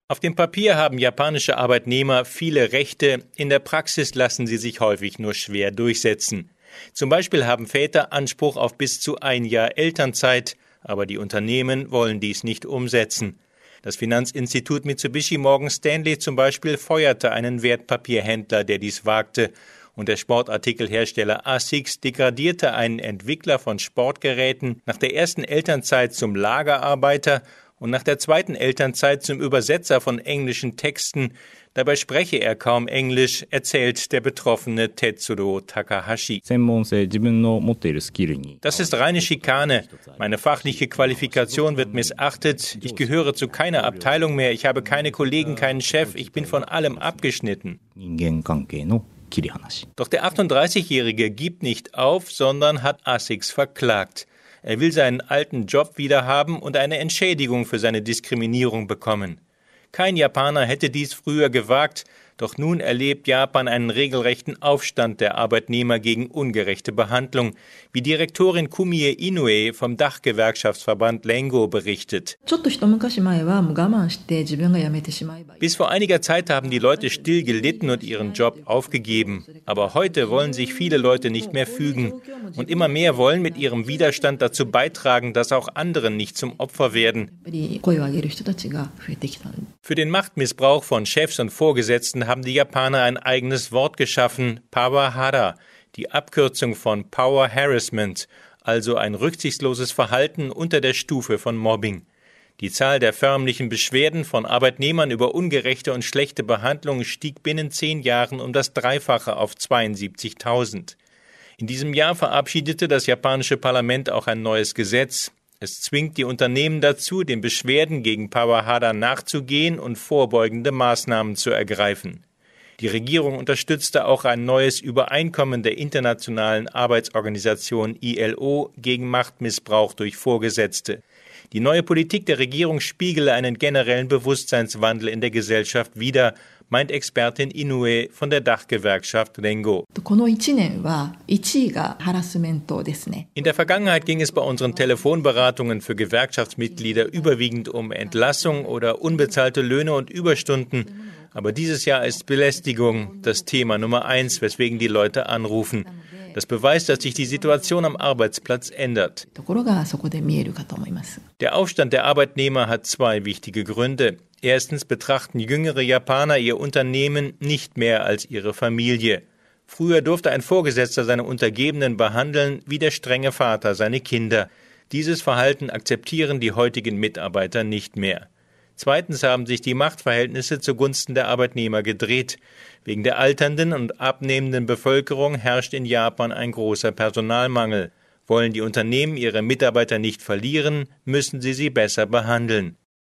Auf dem Papier haben japanische Arbeitnehmer viele Rechte, in der Praxis lassen sie sich häufig nur schwer durchsetzen. Zum Beispiel haben Väter Anspruch auf bis zu 1 Jahr Elternzeit, aber die Unternehmen wollen dies nicht umsetzen. Das Finanzinstitut Mitsubishi Morgan Stanley zum Beispiel feuerte einen Wertpapierhändler, der dies wagte, und der Sportartikelhersteller ASICS degradierte einen Entwickler von Sportgeräten nach der ersten Elternzeit zum Lagerarbeiter und nach der zweiten Elternzeit zum Übersetzer von englischen Texten. Dabei spreche er kaum Englisch, erzählt der betroffene Tetsuro Takahashi. Das ist reine Schikane. Meine fachliche Qualifikation wird missachtet. Ich gehöre zu keiner Abteilung mehr. Ich habe keine Kollegen, keinen Chef. Ich bin von allem abgeschnitten. Doch der 38-Jährige gibt nicht auf, sondern hat ASICS verklagt. Er will seinen alten Job wiederhaben und eine Entschädigung für seine Diskriminierung bekommen. Kein Japaner hätte dies früher gewagt, doch nun erlebt Japan einen regelrechten Aufstand der Arbeitnehmer gegen ungerechte Behandlung, wie Direktorin Kumie Inoue vom Dachgewerkschaftsverband Lengo berichtet. Bis vor einiger Zeit haben die Leute still gelitten und ihren Job aufgegeben. Aber heute wollen sich viele Leute nicht mehr fügen. Und immer mehr wollen mit ihrem Widerstand dazu beitragen, dass auch andere nicht zum Opfer werden. Für den Machtmissbrauch von Chefs und Vorgesetzten haben die Japaner ein eigenes Wort geschaffen, Pawahara, die Abkürzung von Power Harassment, also ein rücksichtsloses Verhalten unter der Stufe von Mobbing. Die Zahl der förmlichen Beschwerden von Arbeitnehmern über ungerechte und schlechte Behandlung stieg binnen 10 Jahren um das Dreifache auf 72.000. In diesem Jahr verabschiedete das japanische Parlament auch ein neues Gesetz. Es zwingt die Unternehmen dazu, den Beschwerden gegen Pawahara nachzugehen und vorbeugende Maßnahmen zu ergreifen. Die Regierung unterstützte auch ein neues Übereinkommen der Internationalen Arbeitsorganisation ILO gegen Machtmissbrauch durch Vorgesetzte. Die neue Politik der Regierung spiegele einen generellen Bewusstseinswandel in der Gesellschaft wider, meint Expertin Inoue von der Dachgewerkschaft Lengo. In der Vergangenheit ging es bei unseren Telefonberatungen für Gewerkschaftsmitglieder überwiegend um Entlassung oder unbezahlte Löhne und Überstunden. Aber dieses Jahr ist Belästigung das Thema Nummer 1, weswegen die Leute anrufen. Das beweist, dass sich die Situation am Arbeitsplatz ändert. Der Aufstand der Arbeitnehmer hat 2 wichtige Gründe. Erstens betrachten jüngere Japaner ihr Unternehmen nicht mehr als ihre Familie. Früher durfte ein Vorgesetzter seine Untergebenen behandeln wie der strenge Vater seine Kinder. Dieses Verhalten akzeptieren die heutigen Mitarbeiter nicht mehr. Zweitens haben sich die Machtverhältnisse zugunsten der Arbeitnehmer gedreht. Wegen der alternden und abnehmenden Bevölkerung herrscht in Japan ein großer Personalmangel. Wollen die Unternehmen ihre Mitarbeiter nicht verlieren, müssen sie besser behandeln.